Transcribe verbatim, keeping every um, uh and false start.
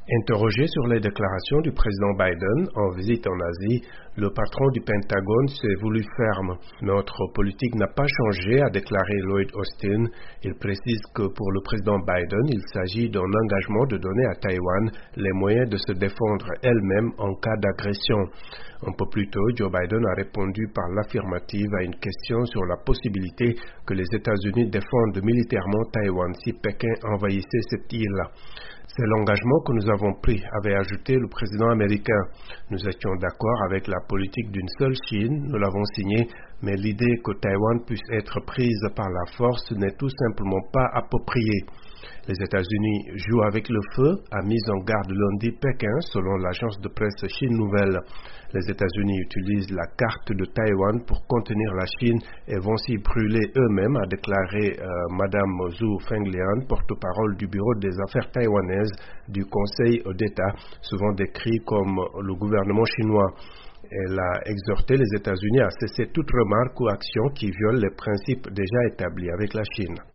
Interrogé sur les déclarations du président Biden en visite en Asie, le patron du Pentagone s'est voulu ferme. Notre politique n'a pas changé, a déclaré Lloyd Austin. Il précise que pour le président Biden, il s'agit d'un engagement de donner à Taïwan les moyens de se défendre elle-même en cas d'agression. Un peu plus tôt, Joe Biden a répondu par l'affirmative à une question sur la possibilité que les États-Unis défendent militairement Taïwan si Pékin envahissait cette île. C'est l'engagement que nous avons pris, avait ajouté le président américain. Nous étions d'accord avec la politique d'une seule Chine, nous l'avons signé, mais l'idée que Taïwan puisse être prise par la force n'est tout simplement pas appropriée. Les États-Unis jouent avec le feu, a mis en garde lundi Pékin, selon l'agence de presse Chine Nouvelle. Les États-Unis utilisent la carte de Taïwan pour contenir la Chine et vont s'y brûler eux-mêmes, a déclaré euh, Madame Zhu Fenglian, porte-parole du bureau des affaires taïwanaises du Conseil d'État, souvent décrit comme le gouvernement chinois. Elle a exhorté les États-Unis à cesser toute remarque ou action qui viole les principes déjà établis avec la Chine.